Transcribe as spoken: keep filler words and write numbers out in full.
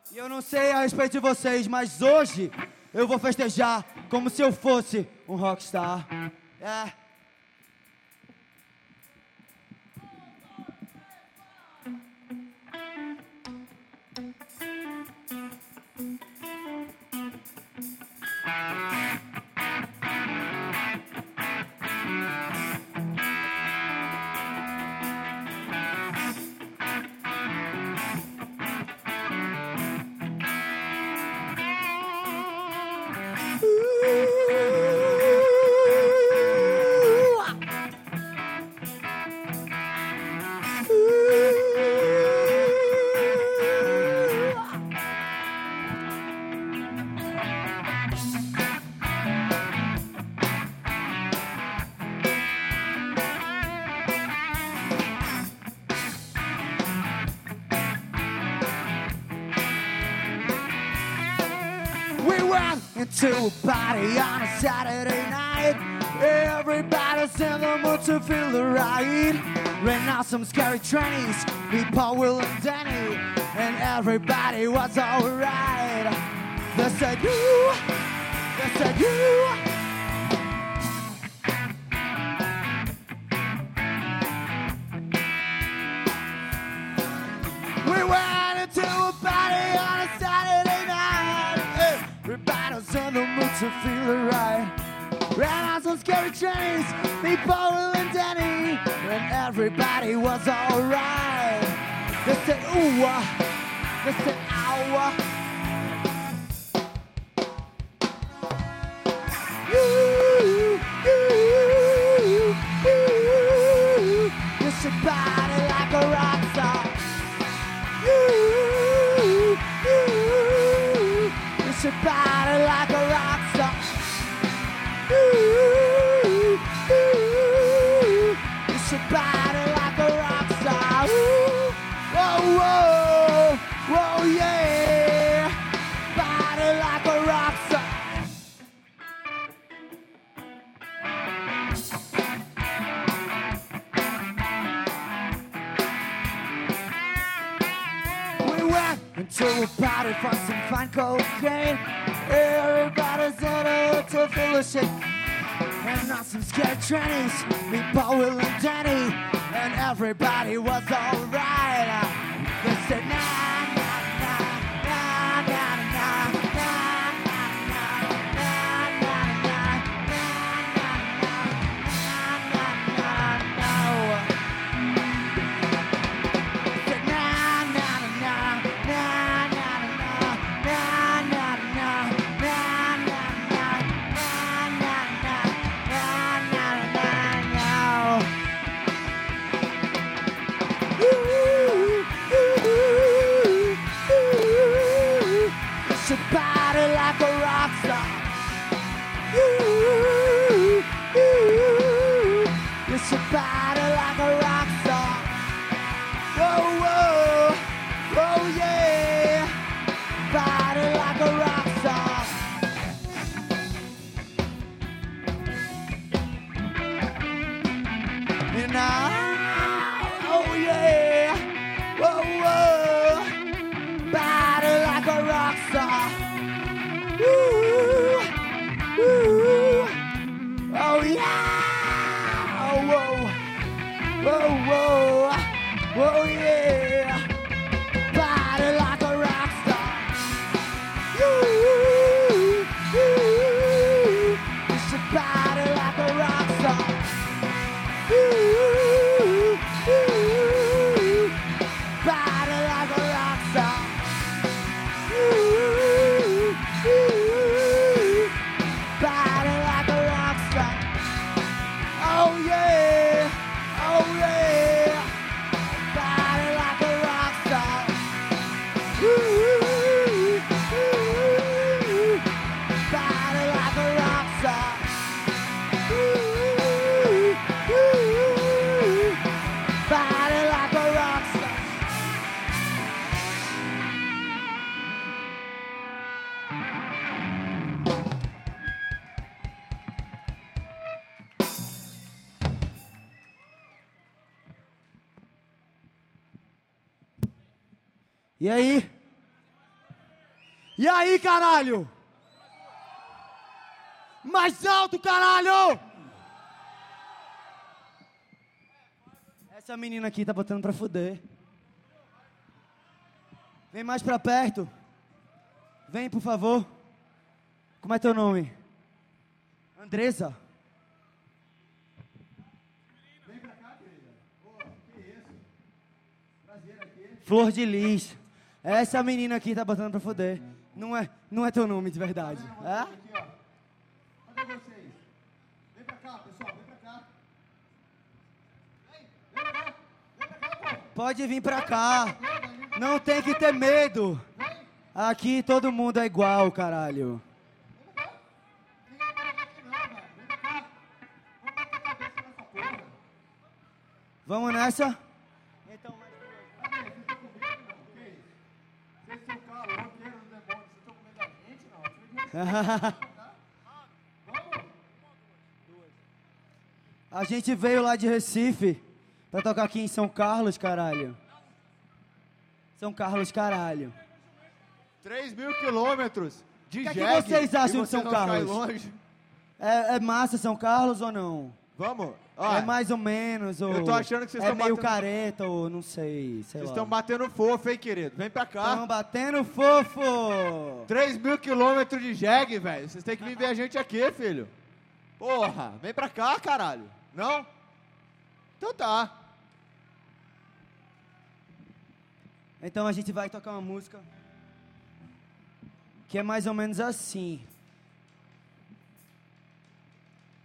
E eu não sei a respeito de vocês, mas hoje eu vou festejar como se eu fosse um rockstar. É. We went into a party on a Saturday night. Everybody's in the mood to feel the ride. Ran out some scary trannies, me, Paul, Will, and Danny, and everybody was alright. They said you, they said you. We went into a party on a Saturday night. Everybody's in the mood to feel it right. Ran out some scary trains, me, Paul, Will, and Danny, and everybody was alright. They said ooh, uh, they said ow. Uh. You, you, you, you should body like a rock star. You, you, you should body like a rock star. You, you, you should body like a rock star. Ooh, whoa, whoa, whoa, yeah, body like a rock star. We went into a party for some fine cocaine. Everybody's in it to feel the shit. And not some scared trannies, me, Paul, Will, and Danny, and everybody was alright. They said nah, nah, nah, nah, nah, nah, nah, nah, nah, nah, nah, nah, nah, nah, nah, nah. Said nah, nah, nah, nah, nah, nah, nah, nah, nah, nah, nah, nah, nah, nah, nah, nah. Ooh, ooh, ooh, you should body like a rock star. Ooh, ooh, you should body like a rock star. Whoa, whoa, whoa, yeah, body like a rock star. And I, oh yeah, whoa, whoa, body like a rock star. Ooh, ooh, oh yeah, oh whoa, whoa, whoa, whoa yeah, body like a rock star. Ooh, ooh, you should body like a rock star. Ooh, ooh, body like a rock star. Ooh, ooh, body like a rock star. Oh yeah, oh yeah, body like a rock star. Ooh, ooh, body like a rock star. Ooh, ooh, body like a rock star. E aí? E aí, caralho? Mais alto, caralho! Essa menina aqui tá botando pra fuder. Vem mais pra perto. Vem, por favor. Como é teu nome? Andressa. Vem pra cá, querida. Ô, que isso? Prazer aqui. Flor de Lis. Essa menina aqui tá botando pra foder. Não é, não é teu nome de verdade. É? Aqui, ó. Cadê vocês? Vem pra cá, pessoal. Vem pra cá. Vem, vem pra cá. Vem pra cá, pô. Pode vir pra cá. Não tem que ter medo. Aqui todo mundo é igual, caralho. Vamos nessa? Então, mais vocês estão com medo, não? O que é isso? Vocês são caros, roqueiros do demônio. Vocês estão com medo da gente, não? Vamos? A gente veio lá de Recife pra tocar aqui em São Carlos, caralho. São Carlos, caralho. três mil quilômetros de jegue. O que, é que vocês acham de São Carlos? Longe. É, é massa São Carlos ou não? Vamos? Ah, é mais ou menos, ou... Eu tô achando que vocês é estão meio batendo... careta, ou não sei, sei Vocês lá. estão batendo fofo, hein, querido? Vem pra cá. Estão batendo fofo! três mil quilômetros de jegue, velho. Vocês têm que vir ver a gente aqui, filho. Porra, vem pra cá, caralho. Não? Então tá. Então a gente vai tocar uma música que é mais ou menos assim.